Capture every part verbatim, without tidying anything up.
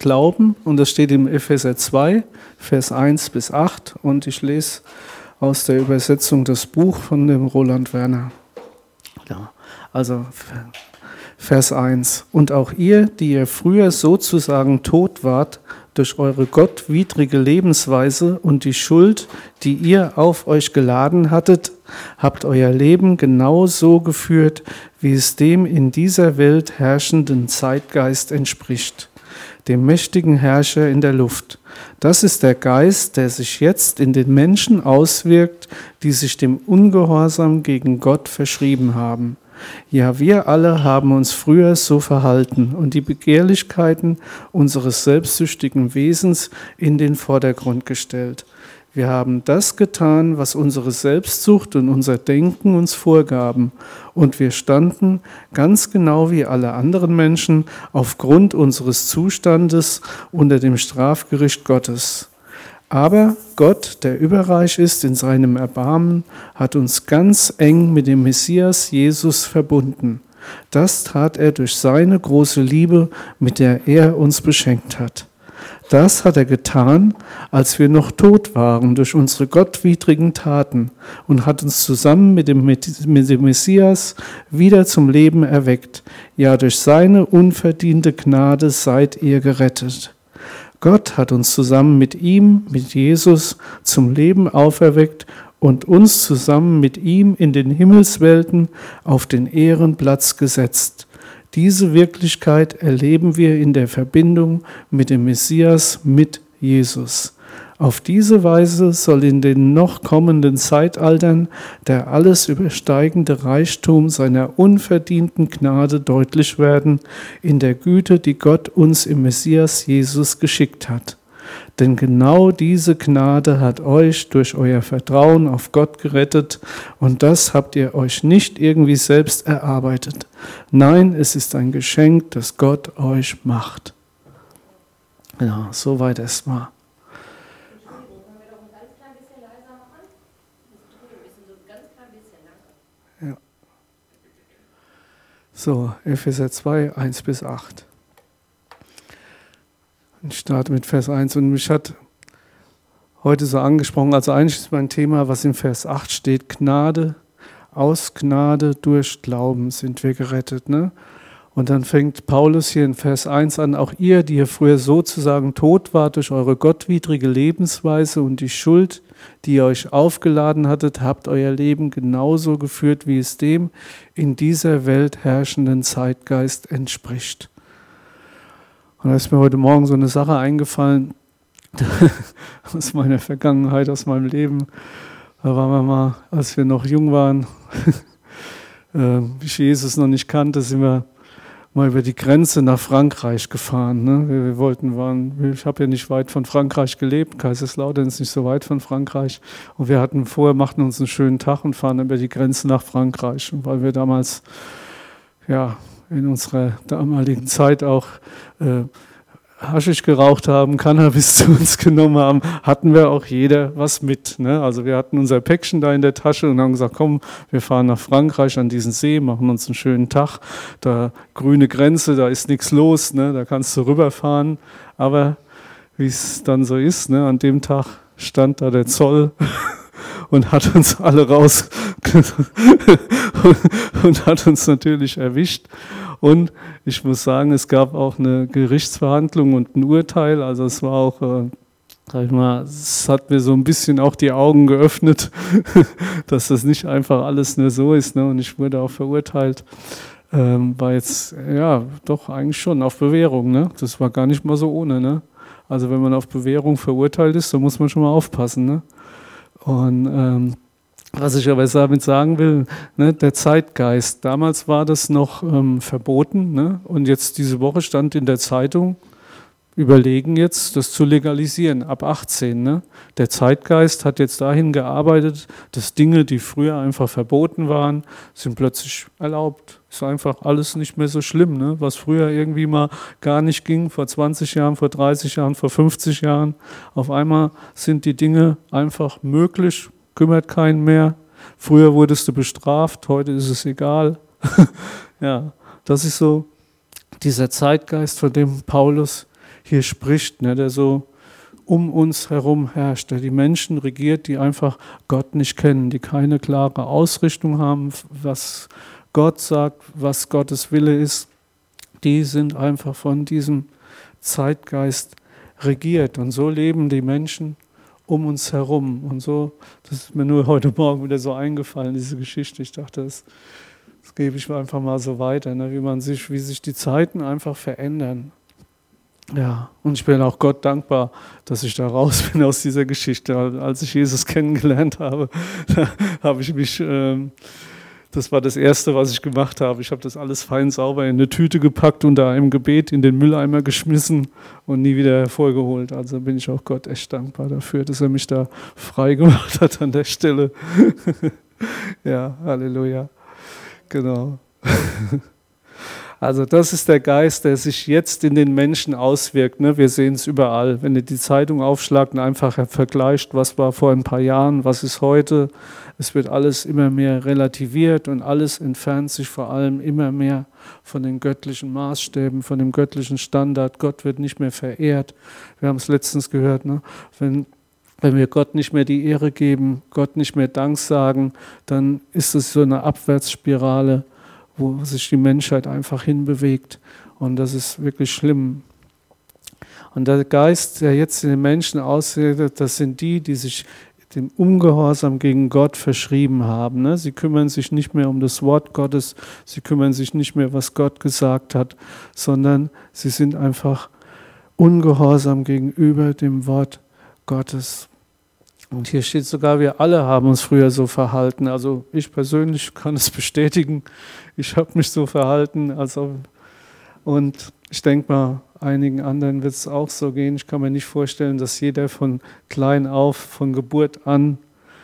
Glauben, und das steht im Epheser zwei, Vers eins bis acht, und ich lese aus der Übersetzung das Buch von dem Roland Werner. Ja, also Vers eins. Und auch ihr, die ihr früher sozusagen tot wart, durch eure gottwidrige Lebensweise und die Schuld, die ihr auf euch geladen hattet, habt euer Leben genau so geführt, wie es dem in dieser Welt herrschenden Zeitgeist entspricht, dem mächtigen Herrscher in der Luft. Das ist der Geist, der sich jetzt in den Menschen auswirkt, die sich dem Ungehorsam gegen Gott verschrieben haben. Ja, wir alle haben uns früher so verhalten und die Begehrlichkeiten unseres selbstsüchtigen Wesens in den Vordergrund gestellt. Wir haben das getan, was unsere Selbstsucht und unser Denken uns vorgaben. Und wir standen, ganz genau wie alle anderen Menschen, aufgrund unseres Zustandes unter dem Strafgericht Gottes. Aber Gott, der überreich ist in seinem Erbarmen, hat uns ganz eng mit dem Messias Jesus verbunden. Das tat er durch seine große Liebe, mit der er uns beschenkt hat. Das hat er getan, als wir noch tot waren durch unsere gottwidrigen Taten, und hat uns zusammen mit dem, mit dem Messias wieder zum Leben erweckt. Ja, durch seine unverdiente Gnade seid ihr gerettet. Gott hat uns zusammen mit ihm, mit Jesus, zum Leben auferweckt und uns zusammen mit ihm in den Himmelswelten auf den Ehrenplatz gesetzt. Diese Wirklichkeit erleben wir in der Verbindung mit dem Messias, mit Jesus. Auf diese Weise soll in den noch kommenden Zeitaltern der alles übersteigende Reichtum seiner unverdienten Gnade deutlich werden, in der Güte, die Gott uns im Messias Jesus geschickt hat. Denn genau diese Gnade hat euch durch euer Vertrauen auf Gott gerettet, und das habt ihr euch nicht irgendwie selbst erarbeitet. Nein, es ist ein Geschenk, das Gott euch macht. Ja, soweit erstmal. Ja. So, Epheser zwei, eins bis acht. Ich starte mit Vers eins, und mich hat heute so angesprochen, also eigentlich ist mein Thema, was in Vers acht steht: Gnade, aus Gnade durch Glauben sind wir gerettet. Ne? Und dann fängt Paulus hier in Vers eins an: Auch ihr, die ihr früher sozusagen tot wart durch eure gottwidrige Lebensweise und die Schuld, die ihr euch aufgeladen hattet, habt euer Leben genauso geführt, wie es dem in dieser Welt herrschenden Zeitgeist entspricht. Und da ist mir heute Morgen so eine Sache eingefallen, aus meiner Vergangenheit, aus meinem Leben. Da waren wir mal, als wir noch jung waren, ich Jesus noch nicht kannte, sind wir mal über die Grenze nach Frankreich gefahren. Ne? Wir, wir wollten, waren, ich habe ja nicht weit von Frankreich gelebt, Kaiserslautern ist nicht so weit von Frankreich. Und wir hatten vorher, machten uns einen schönen Tag und fahren über die Grenze nach Frankreich. Und weil wir damals, ja, in unserer damaligen Zeit auch äh, Haschisch geraucht haben, Cannabis zu uns genommen haben, hatten wir auch jeder was mit. Ne? Also wir hatten unser Päckchen da in der Tasche und haben gesagt, komm, wir fahren nach Frankreich an diesen See, machen uns einen schönen Tag. Da grüne Grenze, da ist nichts los, ne? Da kannst du rüberfahren. Aber wie es dann so ist, ne? An dem Tag stand da der Zoll und hat uns alle raus und, und hat uns natürlich erwischt. Und ich muss sagen, es gab auch eine Gerichtsverhandlung und ein Urteil. Also es war auch, äh, sag ich mal, es hat mir so ein bisschen auch die Augen geöffnet, dass das nicht einfach alles nur so ist. Ne? Und ich wurde auch verurteilt. Ähm, war jetzt, ja, doch eigentlich schon auf Bewährung. Ne? Das war gar nicht mal so ohne. Ne? Also wenn man auf Bewährung verurteilt ist, dann muss man schon mal aufpassen. Ne? Und ähm, was ich aber damit sagen will, ne, der Zeitgeist, damals war das noch ähm, verboten, ne? Und jetzt diese Woche stand in der Zeitung, überlegen jetzt, das zu legalisieren, ab achtzehn. Ne? Der Zeitgeist hat jetzt dahin gearbeitet, dass Dinge, die früher einfach verboten waren, sind plötzlich erlaubt. Ist einfach alles nicht mehr so schlimm, ne? Was früher irgendwie mal gar nicht ging, vor zwanzig Jahren, vor dreißig Jahren, vor fünfzig Jahren. Auf einmal sind die Dinge einfach möglich, kümmert keinen mehr. Früher wurdest du bestraft, heute ist es egal. Ja, das ist so dieser Zeitgeist, von dem Paulus hier spricht, ne, der so um uns herum herrscht, der die Menschen regiert, die einfach Gott nicht kennen, die keine klare Ausrichtung haben, was Gott sagt, was Gottes Wille ist. Die sind einfach von diesem Zeitgeist regiert. Und so leben die Menschen um uns herum. Und so, das ist mir nur heute Morgen wieder so eingefallen, diese Geschichte. Ich dachte, das, das gebe ich einfach mal so weiter, ne, wie man sich, wie sich die Zeiten einfach verändern. Ja, und ich bin auch Gott dankbar, dass ich da raus bin aus dieser Geschichte. Als ich Jesus kennengelernt habe, da habe ich mich, ähm, das war das Erste, was ich gemacht habe. Ich habe das alles fein sauber in eine Tüte gepackt und da im Gebet in den Mülleimer geschmissen und nie wieder hervorgeholt. Also bin ich auch Gott echt dankbar dafür, dass er mich da frei gemacht hat an der Stelle. Ja, Halleluja. Genau. Also das ist der Geist, der sich jetzt in den Menschen auswirkt. Ne? Wir sehen es überall. Wenn ihr die Zeitung aufschlagt und einfach vergleicht, was war vor ein paar Jahren, was ist heute, es wird alles immer mehr relativiert und alles entfernt sich vor allem immer mehr von den göttlichen Maßstäben, von dem göttlichen Standard. Gott wird nicht mehr verehrt. Wir haben es letztens gehört, ne? wenn Wenn wir Gott nicht mehr die Ehre geben, Gott nicht mehr Dank sagen, dann ist es so eine Abwärtsspirale, wo sich die Menschheit einfach hinbewegt. Und das ist wirklich schlimm. Und der Geist, der jetzt in den Menschen ausredet, das sind die, die sich dem Ungehorsam gegen Gott verschrieben haben. Sie kümmern sich nicht mehr um das Wort Gottes, sie kümmern sich nicht mehr, was Gott gesagt hat, sondern sie sind einfach ungehorsam gegenüber dem Wort Gottes. Und hier steht sogar, wir alle haben uns früher so verhalten. Also ich persönlich kann es bestätigen. Ich habe mich so verhalten. Also und ich denke mal, einigen anderen wird es auch so gehen. Ich kann mir nicht vorstellen, dass jeder von klein auf, von Geburt an,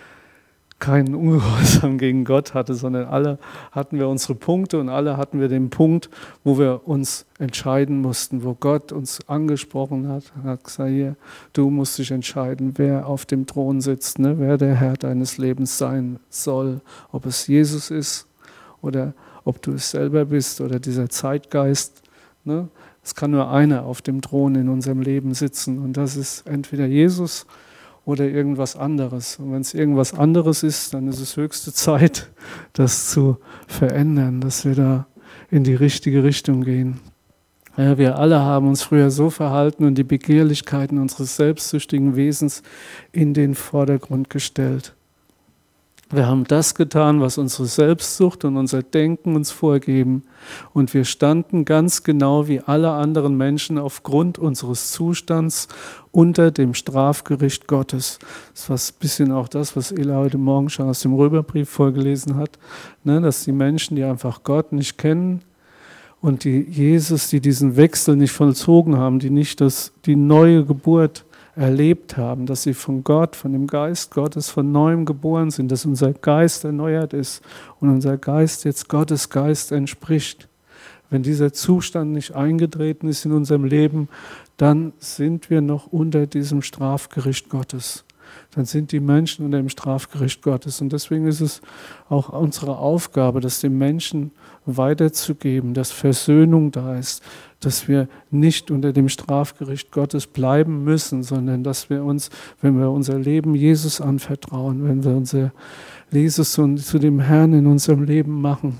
keinen Ungehorsam gegen Gott hatte, sondern alle hatten wir unsere Punkte und alle hatten wir den Punkt, wo wir uns entscheiden mussten, wo Gott uns angesprochen hat, hat gesagt, hier, du musst dich entscheiden, wer auf dem Thron sitzt, ne, wer der Herr deines Lebens sein soll, ob es Jesus ist oder ob du es selber bist oder dieser Zeitgeist. Ne. Es kann nur einer auf dem Thron in unserem Leben sitzen und das ist entweder Jesus oder irgendwas anderes. Und wenn es irgendwas anderes ist, dann ist es höchste Zeit, das zu verändern, dass wir da in die richtige Richtung gehen. Ja, wir alle haben uns früher so verhalten und die Begehrlichkeiten unseres selbstsüchtigen Wesens in den Vordergrund gestellt. Wir haben das getan, was unsere Selbstsucht und unser Denken uns vorgeben. Und wir standen ganz genau wie alle anderen Menschen aufgrund unseres Zustands unter dem Strafgericht Gottes. Das war ein bisschen auch das, was Ela heute Morgen schon aus dem Römerbrief vorgelesen hat, ne, dass die Menschen, die einfach Gott nicht kennen und die Jesus, die diesen Wechsel nicht vollzogen haben, die nicht das, die neue Geburt erlebt haben, dass sie von Gott, von dem Geist Gottes von Neuem geboren sind, dass unser Geist erneuert ist und unser Geist jetzt Gottes Geist entspricht. Wenn dieser Zustand nicht eingetreten ist in unserem Leben, dann sind wir noch unter diesem Strafgericht Gottes. Dann sind die Menschen unter dem Strafgericht Gottes. Und deswegen ist es auch unsere Aufgabe, das den Menschen weiterzugeben, dass Versöhnung da ist, dass wir nicht unter dem Strafgericht Gottes bleiben müssen, sondern dass wir uns, wenn wir unser Leben Jesus anvertrauen, wenn wir unser Jesus zu dem Herrn in unserem Leben machen,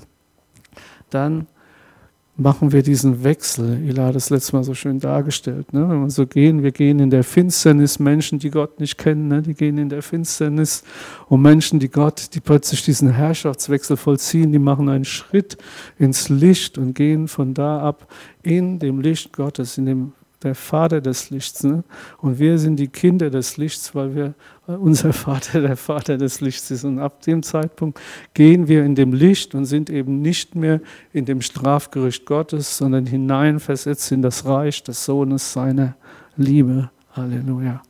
dann machen wir diesen Wechsel. Ela hat das letztes Mal so schön dargestellt. Ne? Wenn wir so gehen, wir gehen in der Finsternis, Menschen, die Gott nicht kennen, ne? Die gehen in der Finsternis. Und Menschen, die Gott, die plötzlich diesen Herrschaftswechsel vollziehen, die machen einen Schritt ins Licht und gehen von da ab in dem Licht Gottes, in dem der Vater des Lichts. Ne? Und wir sind die Kinder des Lichts, weil wir weil unser Vater der Vater des Lichts ist. Und ab dem Zeitpunkt gehen wir in dem Licht und sind eben nicht mehr in dem Strafgericht Gottes, sondern hineinversetzt in das Reich des Sohnes seiner Liebe. Halleluja.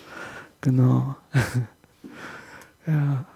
Genau. Ja.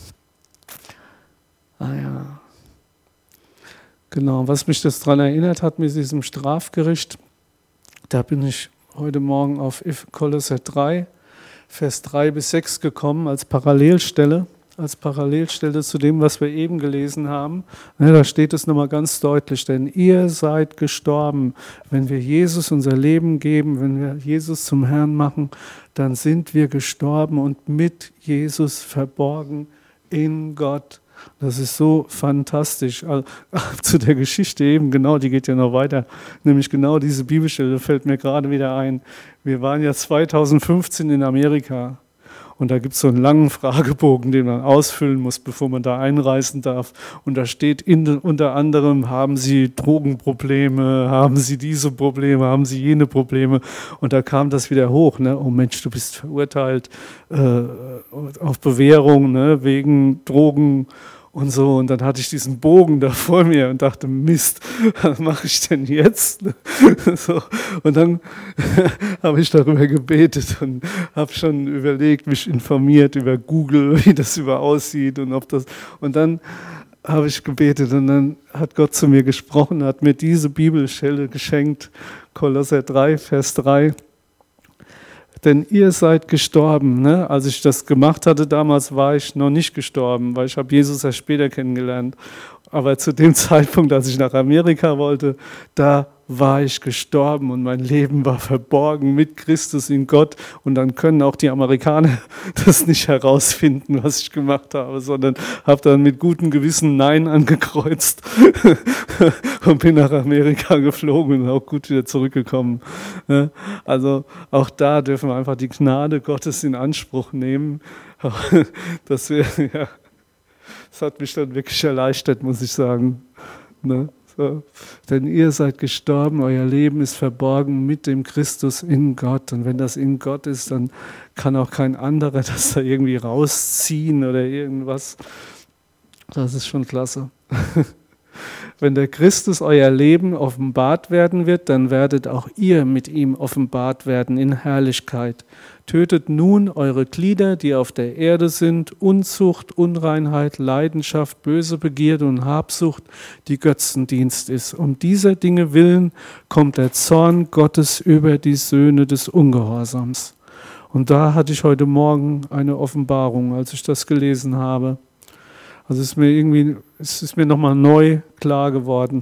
Ah ja. Genau, was mich das daran erinnert hat mit diesem Strafgericht, da bin ich heute Morgen auf Kolosser drei, Vers drei bis sechs gekommen als Parallelstelle. als Parallelstelle zu dem, was wir eben gelesen haben. Ne, da steht es nochmal ganz deutlich, denn ihr seid gestorben. Wenn wir Jesus unser Leben geben, wenn wir Jesus zum Herrn machen, dann sind wir gestorben und mit Jesus verborgen in Gott. Das ist so fantastisch. Also, zu der Geschichte eben, genau, die geht ja noch weiter. Nämlich genau diese Bibelstelle fällt mir gerade wieder ein. Wir waren ja zweitausendfünfzehn in Amerika. Und da gibt es so einen langen Fragebogen, den man ausfüllen muss, bevor man da einreisen darf. Und da steht in, unter anderem, haben Sie Drogenprobleme, haben Sie diese Probleme, haben Sie jene Probleme. Und da kam das wieder hoch. Ne? Oh Mensch, du bist verurteilt äh, auf Bewährung, ne? Wegen Drogen und so. Und dann hatte ich diesen Bogen da vor mir und dachte, Mist, was mache ich denn jetzt? So. Und dann habe ich darüber gebetet und habe schon überlegt, mich informiert über Google, wie das über aussieht und ob das. Und dann habe ich gebetet und dann hat Gott zu mir gesprochen, hat mir diese Bibelstelle geschenkt, Kolosser drei, Vers drei. Denn ihr seid gestorben. Ne? Als ich das gemacht hatte damals, war ich noch nicht gestorben, weil ich habe Jesus erst später kennengelernt. Aber zu dem Zeitpunkt, als ich nach Amerika wollte, da war ich gestorben und mein Leben war verborgen mit Christus in Gott. Und dann können auch die Amerikaner das nicht herausfinden, was ich gemacht habe, sondern habe dann mit gutem Gewissen Nein angekreuzt und bin nach Amerika geflogen und auch gut wieder zurückgekommen. Also auch da dürfen wir einfach die Gnade Gottes in Anspruch nehmen. Das, wir, ja, das hat mich dann wirklich erleichtert, muss ich sagen. Ne? So. Denn ihr seid gestorben, euer Leben ist verborgen mit dem Christus in Gott. Und wenn das in Gott ist, dann kann auch kein anderer das da irgendwie rausziehen oder irgendwas. Das ist schon klasse. Wenn der Christus euer Leben offenbart werden wird, dann werdet auch ihr mit ihm offenbart werden in Herrlichkeit. Tötet nun eure Glieder, die auf der Erde sind, Unzucht, Unreinheit, Leidenschaft, böse Begierde und Habsucht, die Götzendienst ist. Um dieser Dinge willen kommt der Zorn Gottes über die Söhne des Ungehorsams. Und da hatte ich heute Morgen eine Offenbarung, als ich das gelesen habe. Also es ist mir irgendwie, es ist mir nochmal neu klar geworden.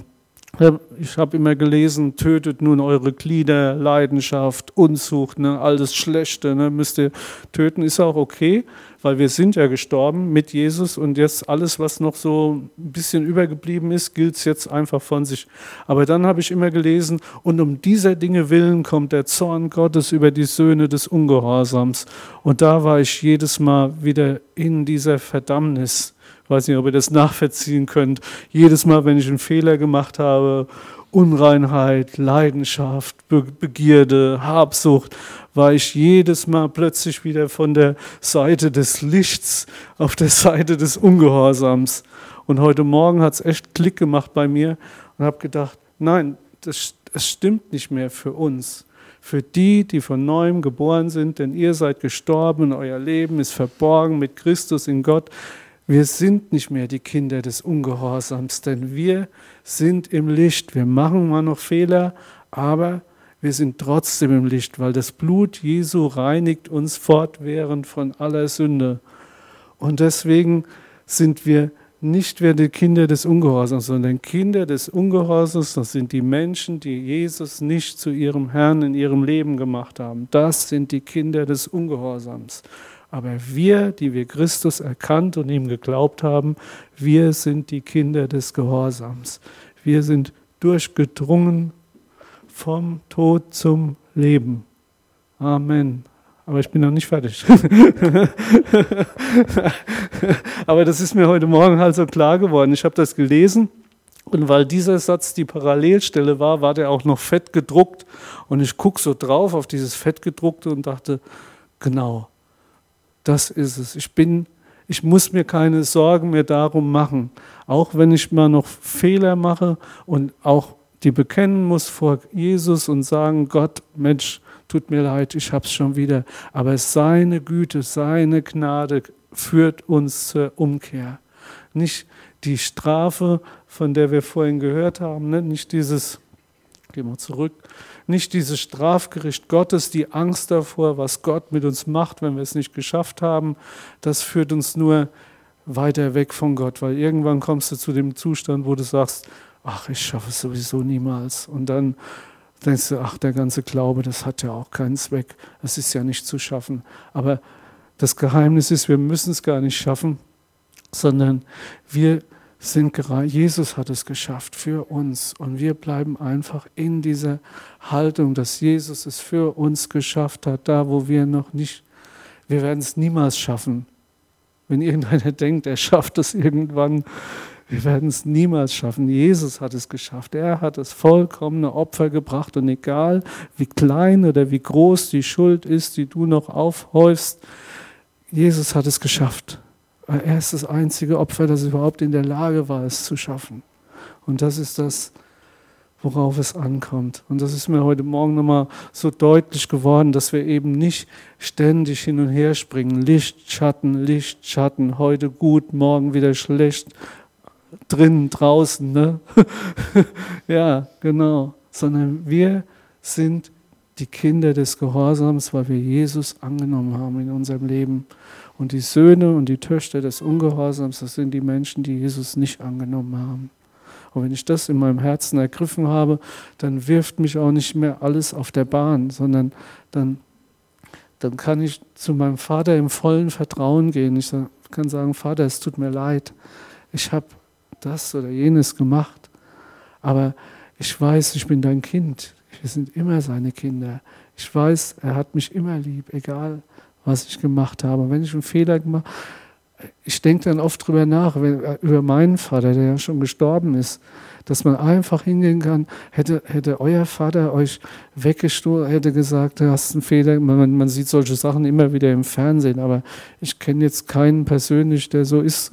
Ich habe immer gelesen, tötet nun eure Glieder, Leidenschaft, Unzucht, ne, all das Schlechte, ne, müsst ihr töten, ist auch okay, weil wir sind ja gestorben mit Jesus und jetzt alles, was noch so ein bisschen übergeblieben ist, gilt es jetzt einfach von sich. Aber dann habe ich immer gelesen, und um dieser Dinge willen kommt der Zorn Gottes über die Söhne des Ungehorsams. Und da war ich jedes Mal wieder in dieser Verdammnis. Ich weiß nicht, ob ihr das nachvollziehen könnt. Jedes Mal, wenn ich einen Fehler gemacht habe, Unreinheit, Leidenschaft, Be- Begierde, Habsucht, war ich jedes Mal plötzlich wieder von der Seite des Lichts auf der Seite des Ungehorsams. Und heute Morgen hat es echt Klick gemacht bei mir und habe gedacht, nein, das, das stimmt nicht mehr für uns. Für die, die von Neuem geboren sind, denn ihr seid gestorben und euer Leben ist verborgen mit Christus in Gott. Wir sind nicht mehr die Kinder des Ungehorsams, denn wir sind im Licht. Wir machen mal noch Fehler, aber wir sind trotzdem im Licht, weil das Blut Jesu reinigt uns fortwährend von aller Sünde. Und deswegen sind wir nicht mehr die Kinder des Ungehorsams, sondern Kinder des Ungehorsams, das sind die Menschen, die Jesus nicht zu ihrem Herrn in ihrem Leben gemacht haben. Das sind die Kinder des Ungehorsams. Aber wir, die wir Christus erkannt und ihm geglaubt haben, wir sind die Kinder des Gehorsams. Wir sind durchgedrungen vom Tod zum Leben. Amen. Aber ich bin noch nicht fertig. Aber das ist mir heute Morgen halt so klar geworden. Ich habe das gelesen und weil dieser Satz die Parallelstelle war, war der auch noch fett gedruckt. Und ich gucke so drauf auf dieses Fettgedruckte und dachte, genau, das ist es. Ich bin, ich muss mir keine Sorgen mehr darum machen. Auch wenn ich mal noch Fehler mache und auch die bekennen muss vor Jesus und sagen, Gott, Mensch, tut mir leid, ich hab's schon wieder. Aber seine Güte, seine Gnade führt uns zur Umkehr. Nicht die Strafe, von der wir vorhin gehört haben, ne? Nicht dieses, gehen wir zurück, nicht dieses Strafgericht Gottes, die Angst davor, was Gott mit uns macht, wenn wir es nicht geschafft haben, das führt uns nur weiter weg von Gott, weil irgendwann kommst du zu dem Zustand, wo du sagst, ach, ich schaffe es sowieso niemals. Und dann denkst du, ach, der ganze Glaube, das hat ja auch keinen Zweck. Es ist ja nicht zu schaffen. Aber das Geheimnis ist, wir müssen es gar nicht schaffen, sondern wir sind gerade, Jesus hat es geschafft für uns. Und wir bleiben einfach in dieser Haltung, dass Jesus es für uns geschafft hat, da wo wir noch nicht, wir werden es niemals schaffen. Wenn irgendeiner denkt, er schafft es irgendwann, wir werden es niemals schaffen. Jesus hat es geschafft. Er hat das vollkommene Opfer gebracht. Und egal, wie klein oder wie groß die Schuld ist, die du noch aufhäufst, Jesus hat es geschafft. Er ist das einzige Opfer, das überhaupt in der Lage war, es zu schaffen. Und das ist das, worauf es ankommt. Und das ist mir heute Morgen nochmal so deutlich geworden, dass wir eben nicht ständig hin und her springen. Licht, Schatten, Licht, Schatten, heute gut, morgen wieder schlecht, drinnen, draußen. Ne? Ja, genau. Sondern wir sind die Kinder des Gehorsams, weil wir Jesus angenommen haben in unserem Leben. Und die Söhne und die Töchter des Ungehorsams, das sind die Menschen, die Jesus nicht angenommen haben. Und wenn ich das in meinem Herzen ergriffen habe, dann wirft mich auch nicht mehr alles auf der Bahn, sondern dann, dann kann ich zu meinem Vater im vollen Vertrauen gehen. Ich kann sagen, Vater, es tut mir leid, ich habe das oder jenes gemacht, aber ich weiß, ich bin dein Kind. Wir sind immer seine Kinder. Ich weiß, er hat mich immer lieb, egal was ich gemacht habe. Wenn ich einen Fehler gemacht habe, ich denke dann oft drüber nach, über meinen Vater, der ja schon gestorben ist, dass man einfach hingehen kann, hätte, hätte euer Vater euch weggestoßen, hätte gesagt, du hast einen Fehler, man, man sieht solche Sachen immer wieder im Fernsehen, aber ich kenne jetzt keinen persönlich, der so ist,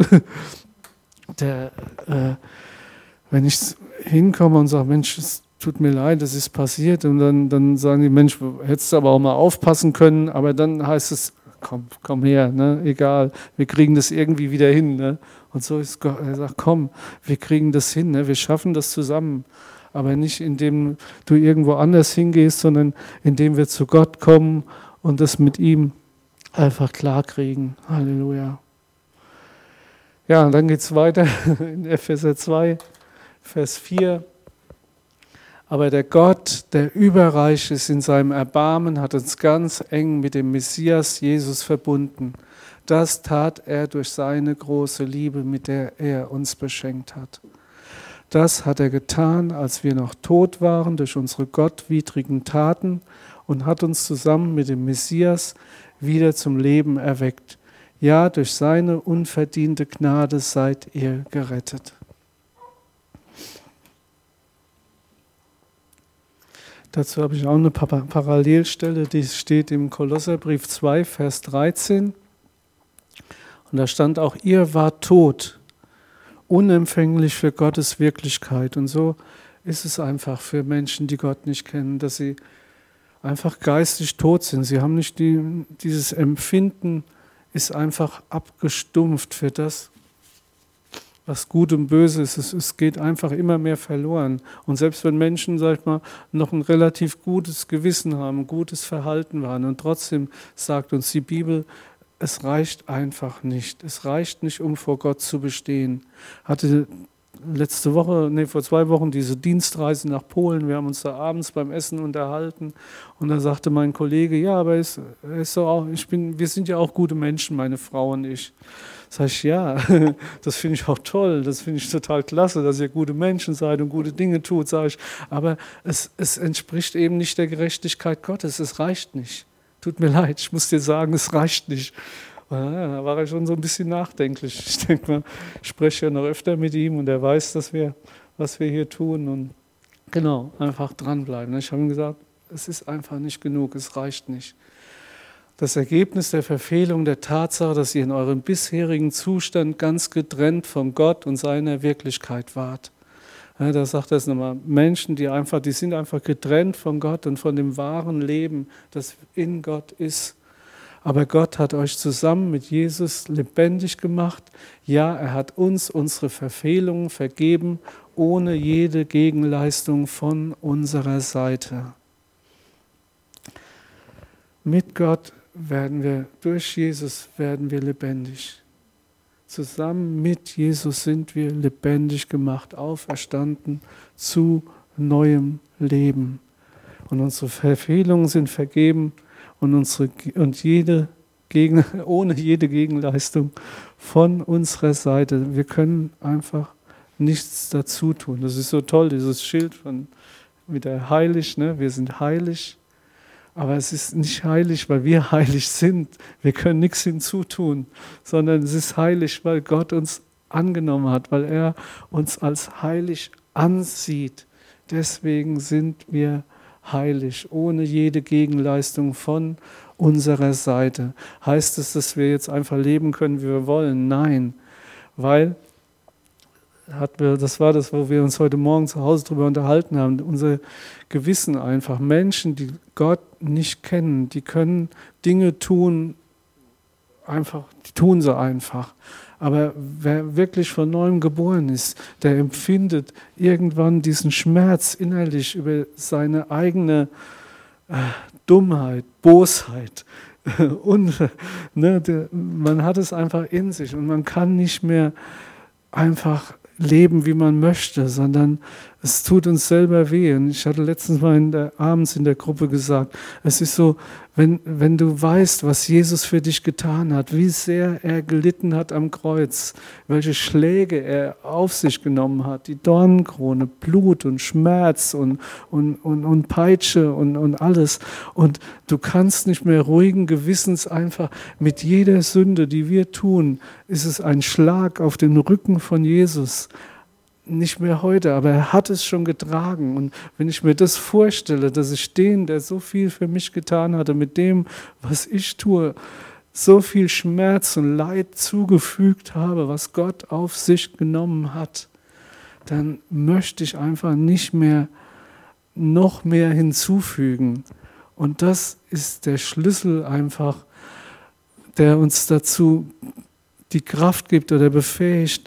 der, äh, wenn ich hinkomme und sage, Mensch, es tut mir leid, das ist passiert, und dann, dann sagen die, Mensch, hättest du aber auch mal aufpassen können, aber dann heißt es, komm, komm her, ne? Egal, wir kriegen das irgendwie wieder hin. Ne? Und so ist Gott, er sagt, komm, wir kriegen das hin, ne? Wir schaffen das zusammen. Aber nicht, indem du irgendwo anders hingehst, sondern indem wir zu Gott kommen und das mit ihm einfach klar kriegen. Halleluja. Ja, und dann geht es weiter in Epheser zwei, Vers vier. Aber der Gott, der überreich ist in seinem Erbarmen, hat uns ganz eng mit dem Messias Jesus verbunden. Das tat er durch seine große Liebe, mit der er uns beschenkt hat. Das hat er getan, als wir noch tot waren durch unsere gottwidrigen Taten, und hat uns zusammen mit dem Messias wieder zum Leben erweckt. Ja, durch seine unverdiente Gnade seid ihr gerettet. Dazu habe ich auch eine Parallelstelle, die steht im Kolosserbrief zwei, Vers dreizehn. Und da stand auch, ihr wart tot, unempfänglich für Gottes Wirklichkeit. Und so ist es einfach für Menschen, die Gott nicht kennen, dass sie einfach geistig tot sind. Sie haben nicht die, dieses Empfinden, ist einfach abgestumpft für das, was gut und böse ist. Es, es geht einfach immer mehr verloren. Und selbst wenn Menschen, sag ich mal, noch ein relativ gutes Gewissen haben, ein gutes Verhalten waren, und trotzdem sagt uns die Bibel, es reicht einfach nicht. Es reicht nicht, um vor Gott zu bestehen. Hatte letzte Woche, nee, vor zwei Wochen diese Dienstreise nach Polen. Wir haben uns da abends beim Essen unterhalten, und da sagte mein Kollege, ja, aber ist, ist so auch, ich bin, wir sind ja auch gute Menschen, meine Frau und ich. Sag ich, ja, das finde ich auch toll, das finde ich total klasse, dass ihr gute Menschen seid und gute Dinge tut, sage ich. Aber es, es entspricht eben nicht der Gerechtigkeit Gottes, es reicht nicht. Tut mir leid, ich muss dir sagen, es reicht nicht. Ja, da war er schon so ein bisschen nachdenklich. Ich denke mal, ich spreche ja noch öfter mit ihm, und er weiß, dass wir, was wir hier tun. Und genau, einfach dranbleiben. Ich habe ihm gesagt, es ist einfach nicht genug, es reicht nicht. Das Ergebnis der Verfehlung der Tatsache, dass ihr in eurem bisherigen Zustand ganz getrennt von Gott und seiner Wirklichkeit wart. Ja, da sagt er es nochmal, Menschen, die einfach, die sind einfach getrennt von Gott und von dem wahren Leben, das in Gott ist. Aber Gott hat euch zusammen mit Jesus lebendig gemacht. Ja, er hat uns unsere Verfehlungen vergeben, ohne jede Gegenleistung von unserer Seite. Mit Gott werden wir, durch Jesus werden wir lebendig. Zusammen mit Jesus sind wir lebendig gemacht, auferstanden zu neuem Leben. Und unsere Verfehlungen sind vergeben und, unsere, und jede Gegen, ohne jede Gegenleistung von unserer Seite. Wir können einfach nichts dazu tun. Das ist so toll, dieses Schild von wieder heilig, ne? Wir sind heilig, aber es ist nicht heilig, weil wir heilig sind. Wir können nichts hinzutun, sondern es ist heilig, weil Gott uns angenommen hat, weil er uns als heilig ansieht. Deswegen sind wir heilig, ohne jede Gegenleistung von unserer Seite. Heißt es, dass wir jetzt einfach leben können, wie wir wollen? Nein, weil das war das, wo wir uns heute Morgen zu Hause darüber unterhalten haben, unser Gewissen einfach. Menschen, die Gott nicht kennen, die können Dinge tun, einfach, die tun sie einfach. Aber wer wirklich von neuem geboren ist, der empfindet irgendwann diesen Schmerz innerlich über seine eigene äh, Dummheit, Bosheit. Und ne, der, man hat es einfach in sich und man kann nicht mehr einfach leben, wie man möchte, sondern es tut uns selber weh. Und ich hatte letztens mal in der, abends in der Gruppe gesagt, es ist so, wenn, wenn du weißt, was Jesus für dich getan hat, wie sehr er gelitten hat am Kreuz, welche Schläge er auf sich genommen hat, die Dornenkrone, Blut und Schmerz und, und, und, und Peitsche und, und alles. Und du kannst nicht mehr ruhigen Gewissens einfach mit jeder Sünde, die wir tun, ist es ein Schlag auf den Rücken von Jesus. Nicht mehr heute, aber er hat es schon getragen. Und wenn ich mir das vorstelle, dass ich den, der so viel für mich getan hatte, mit dem, was ich tue, so viel Schmerz und Leid zugefügt habe, was Gott auf sich genommen hat, dann möchte ich einfach nicht mehr noch mehr hinzufügen. Und das ist der Schlüssel einfach, der uns dazu die Kraft gibt oder befähigt,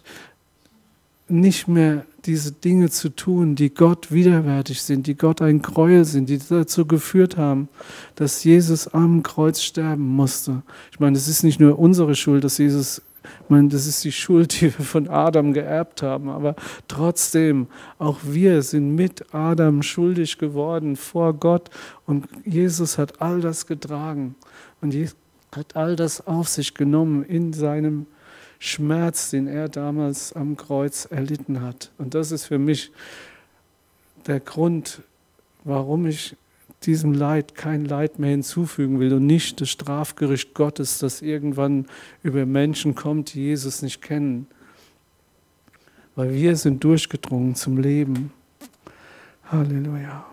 nicht mehr diese Dinge zu tun, die Gott widerwärtig sind, die Gott ein Gräuel sind, die dazu geführt haben, dass Jesus am Kreuz sterben musste. Ich meine, es ist nicht nur unsere Schuld, dass Jesus, ich meine, das ist die Schuld, die wir von Adam geerbt haben, aber trotzdem, auch wir sind mit Adam schuldig geworden vor Gott und Jesus hat all das getragen und Jesus hat all das auf sich genommen in seinem Schmerz, den er damals am Kreuz erlitten hat. Und das ist für mich der Grund, warum ich diesem Leid kein Leid mehr hinzufügen will und nicht das Strafgericht Gottes, das irgendwann über Menschen kommt, die Jesus nicht kennen. Weil wir sind durchgedrungen zum Leben. Halleluja.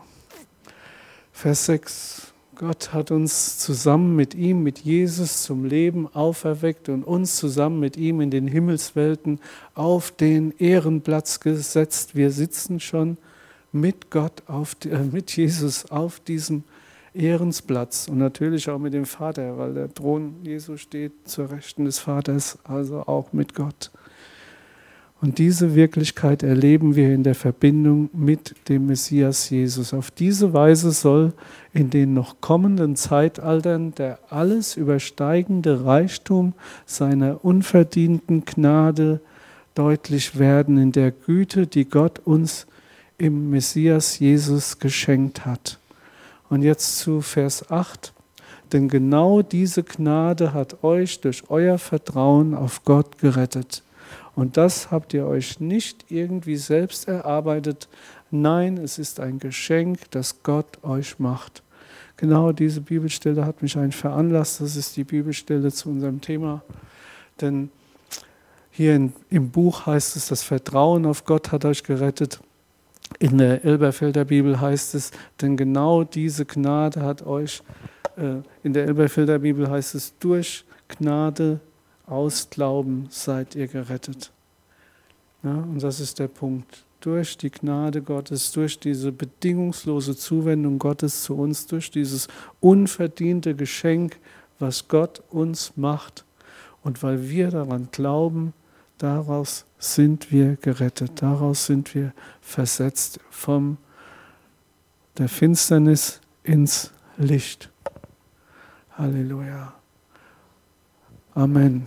Vers sechs. Gott hat uns zusammen mit ihm, mit Jesus zum Leben auferweckt und uns zusammen mit ihm in den Himmelswelten auf den Ehrenplatz gesetzt. Wir sitzen schon mit Gott, auf, äh, mit Jesus auf diesem Ehrensplatz und natürlich auch mit dem Vater, weil der Thron Jesu steht zur Rechten des Vaters, also auch mit Gott. Und diese Wirklichkeit erleben wir in der Verbindung mit dem Messias Jesus. Auf diese Weise soll in den noch kommenden Zeitaltern der alles übersteigende Reichtum seiner unverdienten Gnade deutlich werden in der Güte, die Gott uns im Messias Jesus geschenkt hat. Und jetzt zu Vers acht. Denn genau diese Gnade hat euch durch euer Vertrauen auf Gott gerettet. Und das habt ihr euch nicht irgendwie selbst erarbeitet. Nein, es ist ein Geschenk, das Gott euch macht. Genau diese Bibelstelle hat mich eigentlich veranlasst. Das ist die Bibelstelle zu unserem Thema. Denn hier in, im Buch heißt es, das Vertrauen auf Gott hat euch gerettet. In der Elberfelder Bibel heißt es, denn genau diese Gnade hat euch, äh, in der Elberfelder Bibel heißt es, durch Gnade aus Glauben seid ihr gerettet. Ja, und das ist der Punkt. Durch die Gnade Gottes, durch diese bedingungslose Zuwendung Gottes zu uns, durch dieses unverdiente Geschenk, was Gott uns macht. Und weil wir daran glauben, daraus sind wir gerettet, daraus sind wir versetzt von der Finsternis ins Licht. Halleluja. Amen.